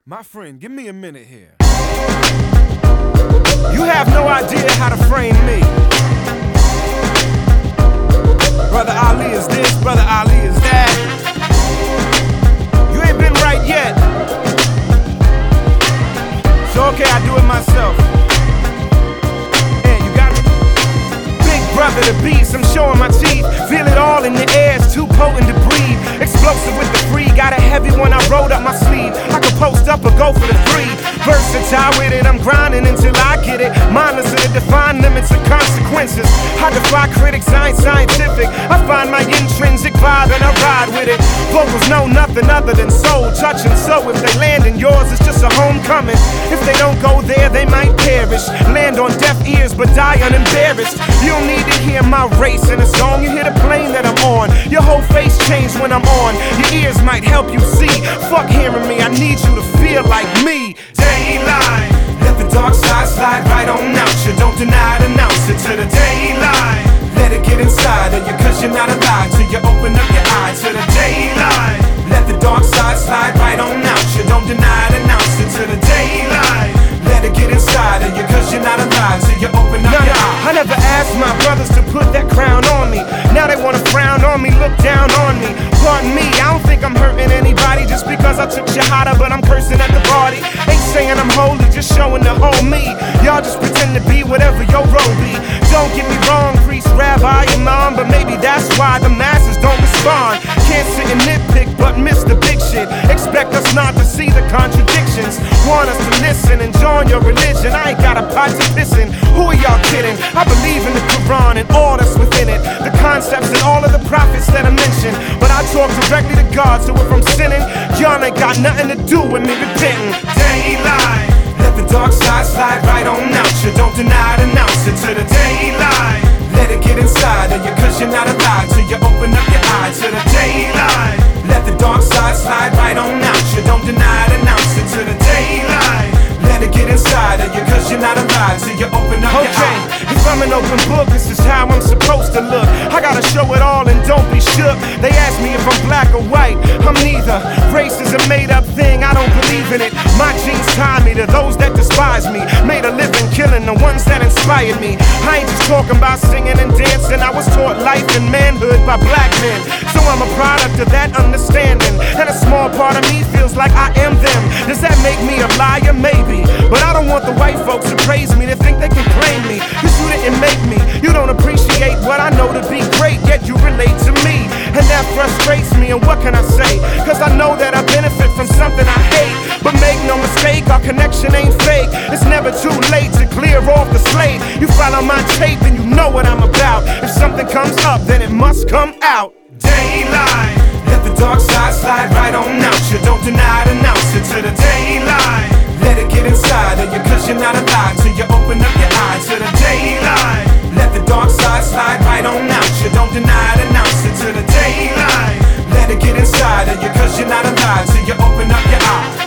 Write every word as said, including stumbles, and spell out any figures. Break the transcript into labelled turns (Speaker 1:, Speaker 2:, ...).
Speaker 1: My friend, give me a minute here. You have no idea how to frame me. Brother Ali is this, Brother Ali is that. You ain't been right yet. So okay, I do it myself. Yeah, you got me? Big brother the beast, I'm showing my teeth. Feel it all in the air, it's too potent to breathe. Explosive with the free, got a heavy one I rolled up my sleeve. I could post up or go for the three. Versatile with it, I'm grinding until I get it. Mindless of the defined limits and consequences. I defy critics, I ain't scientific. I find my intrinsic vibe and I ride with it. Vocals know nothing other than soul touching. So if they land in yours, it's just a homecoming. If they don't go there, they might perish. Land on deaf ears but die unembarrassed. You don't need to hear my race in a song. You hear the plane that I'm on. Your whole face changed when I'm on. Your ears might help you see. Fuck hearing me, I need you to feel like me. Daylight, let the dark side slide right on out. You don't deny it, announce it to the daylight. Let it get inside of you cause you're not alive till you open up your eyes to the daylight. Let the dark side slide right on out. You don't deny it, announce it to the daylight. Let it get inside of you cause you're not alive till you open up your eyes. I never asked my brothers to put that crown on me. Now they wanna frown on me, look down on me. Pardon me, I don't think I'm hurting anybody just because I took shahada, but I'm cursing at the party. Ain't saying I'm holy, just showing the whole me. Y'all just pretend to be whatever your role be. Don't get me wrong, priest, rabbi, imam, but maybe that's why the masses don't respond. Can't sit and nitpick, but miss the big shit. Expect us not to see the contradictions. Want us to listen and join your religion. I ain't got a pot to piss in. Who are y'all kidding? I believe in the Quran and all that's within it. The concepts and all of the prophets that I mentioned. But I talk directly to God, so if I'm sinning, y'all ain't got nothing to do with me repenting. Daylight, let the dark side slide right on out. You don't deny it, announce it to the daylight. Let it get inside of you cause you're not alive till you open up your eyes to the daylight. Let the dark side slide right on out. You don't deny it, announce it to the daylight. Let it get inside of you cause you're not alive till you open up okay. your eyes. If I'm an open book, this is how I'm supposed to look. I gotta show it all and don't be shook. They ask me if I'm black or white, I'm neither. Race is a made up thing, I don't believe in it. My genes tie me to those that despise me. Made a living killing the ones that inspired me. I ain't just talking about singing and dancing. I was taught life and manhood by black men. So I'm a product of that understanding. And a small part of me feels like I am them. Does that make me a liar? Maybe. But I don't want the white folks to praise me, to think they can claim me. Cause you didn't make me. You don't appreciate what I know to be great, yet you relate to me. And that frustrates me, and what can I say? Cause I know that I benefit from something I hate. But make no mistake, our connection ain't fake. It's never too late to clear off the slate. You follow my tape and you know what I'm about. If something comes up, then it must come out. Daylight, let the dark side slide right on out. You don't deny it, announce it to the daylight. Let it get inside of you cause you're not alive till you open up your eyes to the daylight. Let the dark side slide right on out. You don't deny it, announce it to the daylight. Let it get inside of you cause you're not alive till you open up your eyes.